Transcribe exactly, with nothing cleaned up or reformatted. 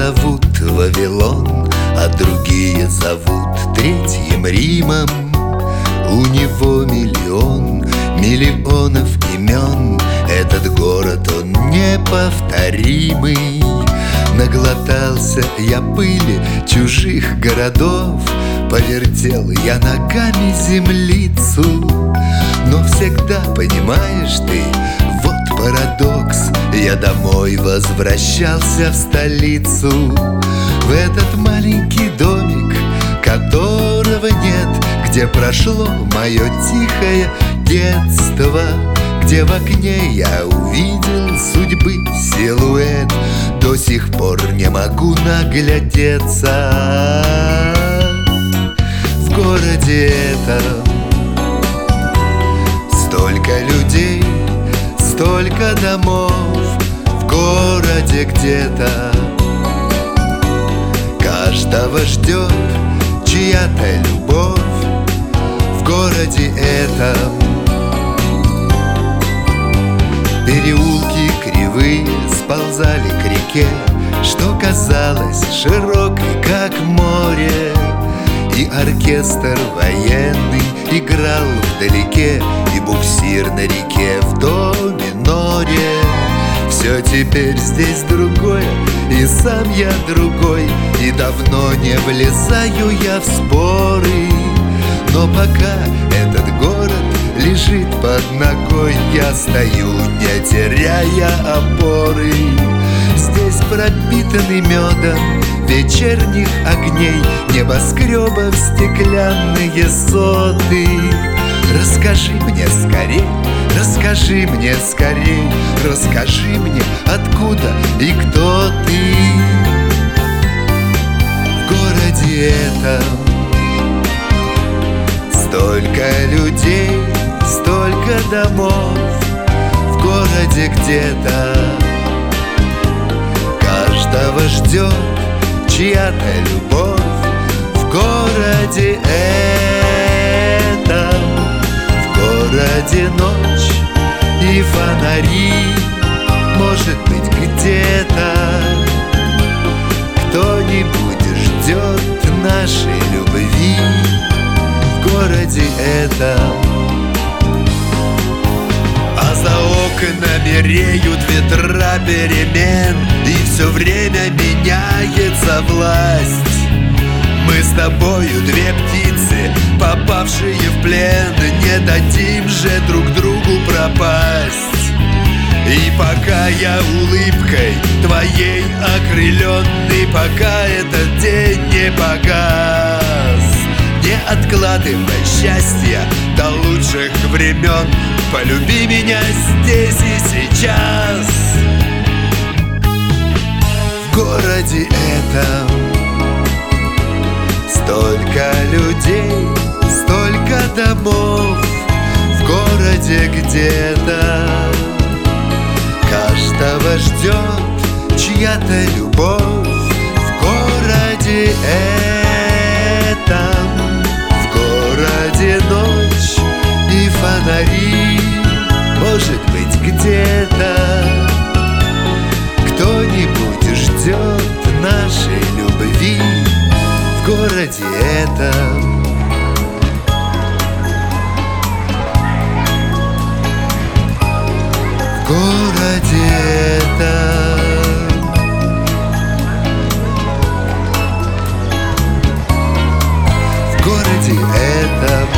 зовут Вавилон, а другие зовут Третьим Римом. У него миллион, миллионов имен. Этот город, он неповторимый. Наглотался я пыли чужих городов, повертел я ногами землицу. Но всегда, понимаешь ты, вот парадокс, я домой возвращался в столицу, в этот маленький домик, которого нет, где прошло мое тихое детство, где в окне я увидел судьбы силуэт. До сих пор не могу наглядеться. В городе этом столько людей, столько домов. В городе где-то каждого ждет чья-то любовь. В городе этом переулки кривые сползали к реке, что казалось широкой, как море. И оркестр военный играл вдалеке, и буксир на реке в до миноре. Все теперь здесь другое, и сам я другой, и давно не влезаю я в споры. Но пока этот город лежит под ногой, я стою, не теряя опоры. Здесь пропитанный медом вечерних огней, небоскребов стеклянные соты. Расскажи мне скорей, расскажи мне скорей, расскажи мне, откуда и кто ты. В городе этом столько людей, столько домов. В городе где-то каждого ждет чья-то любовь. В городе этом, в городе ночь и фонари. Может быть, где-то кто-нибудь ждет нашей любви. В городе этом, а за окнами реют ветра перемен, и все время меняется власть. Мы с тобою две птицы, попавшие в плен, не дадим же друг другу пропасть. И пока я улыбкой твоей окрыленный, пока этот день не погас, не откладывай счастья до лучших времен, полюби меня здесь и сейчас. В городе этом столько людей, столько домов. В городе где-то каждого ждет чья-то любовь. В городе этом, в городе ночь и фонари. Может быть, где-то кто-нибудь ждет нашей любви. В городе этом в городе этом в городе этом